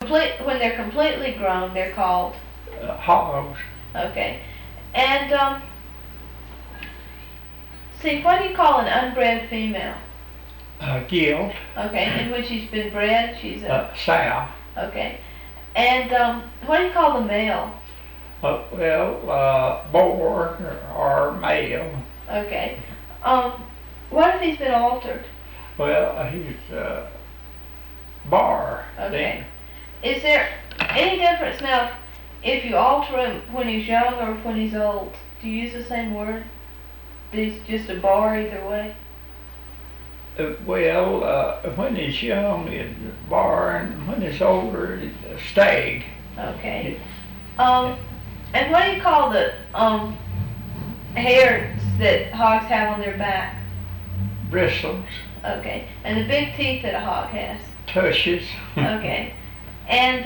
when they're completely grown, they're called hogs. okay. And see, what do you call an unbred female? Gilt. Okay, and when she's been bred, she's a sow. okay. And what do you call the male? Boar or male. Okay. What if he's been altered? Well, he's bar. Okay. Is there any difference now if you alter him when he's young or when he's old? Do you use the same word? He's just a bar either way? When he's young, it's bar, and when he's older, it's a stag. Okay. And what do you call the hairs that hogs have on their back? Bristles. Okay. And the big teeth that a hog has? Tushes. Okay. And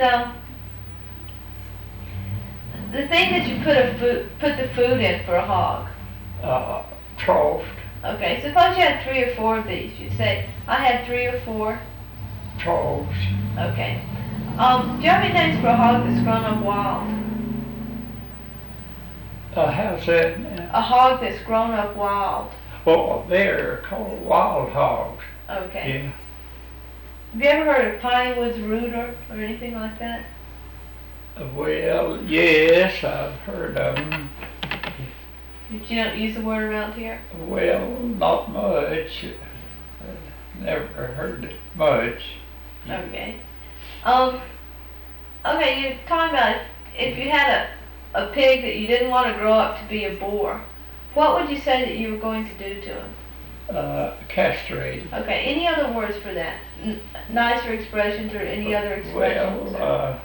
the thing that you put the food in for a hog? Troughed. Okay, suppose you had 3 or 4 of these. You'd say, I had 3 or 4. Troughs. Okay. Do you have any names for a hog that's grown up wild? How's that? A hog that's grown up wild. Well, they're called wild hogs. Okay. Yeah. Have you ever heard of Piney Woods Rooter or anything like that? Well, yes, I've heard of them. But you don't use the word around here? Well, not much. Never heard it much. Okay. Okay, you're talking about if you had a pig that you didn't want to grow up to be a boar, what would you say that you were going to do to him? Castrated. Okay, any other words for that? Nicer expressions or any other expressions? Well,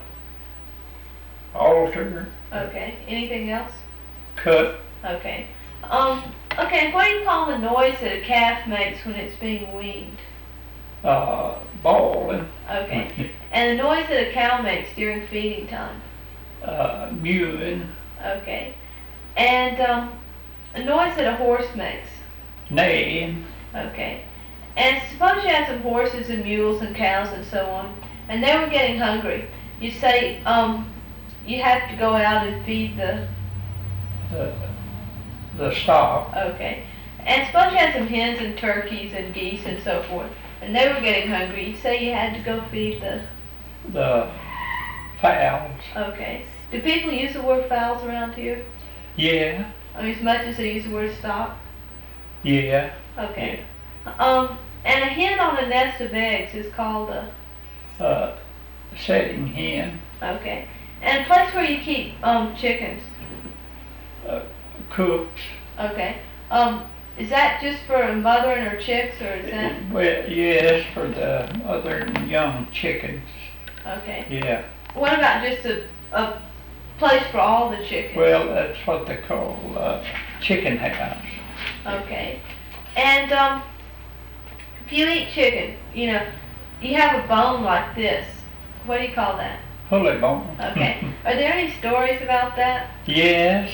alter. Okay, anything else? Cut. Okay. Okay, what do you call the noise that a calf makes when it's being weaned? Bawling. Okay. And the noise that a cow makes during feeding time? Mewing. Okay. And a noise that a horse makes? Neighing. Okay. And suppose you had some horses and mules and cows and so on, and they were getting hungry. You say you have to go out and feed the stock. Okay. And suppose you had some hens and turkeys and geese and so forth, and they were getting hungry. You say you had to go feed the fowls. Okay. Do people use the word fowls around here? Yeah. I mean, as much as they use the word stock? Yeah. Okay. Yeah. And a hen on a nest of eggs is called a setting hen. Okay. And a place where you keep chickens? Coops. Okay. Is that just for a mother and her chicks, or is that? Well, yes, for the mother and young chickens. Okay. Yeah. What about just a place for all the chickens? Well, that's what they call chicken house. Okay. And if you eat chicken, you have a bone like this. What do you call that? Pulley bone. Okay. Are there any stories about that? Yes,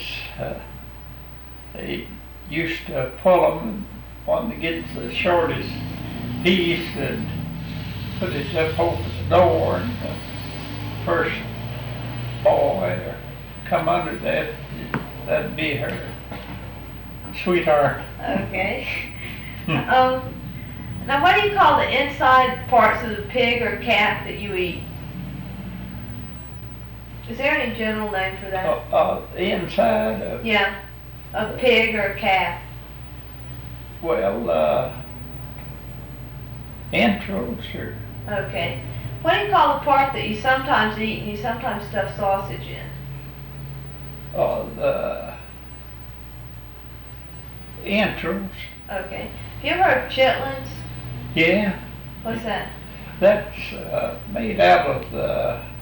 they used to pull them when they get the shortest piece and put it up over the door, and the first boy come under that'd be her sweetheart. Okay. Now what do you call the inside parts of the pig or calf that you eat? Is there any general name for that? The inside of... Yeah, a pig or a calf. Well, entrails or... Okay. What do you call the part that you sometimes eat and you sometimes stuff sausage in? The entrails. Okay. Have you ever heard of chitlins? Yeah. What's that? That's made out of the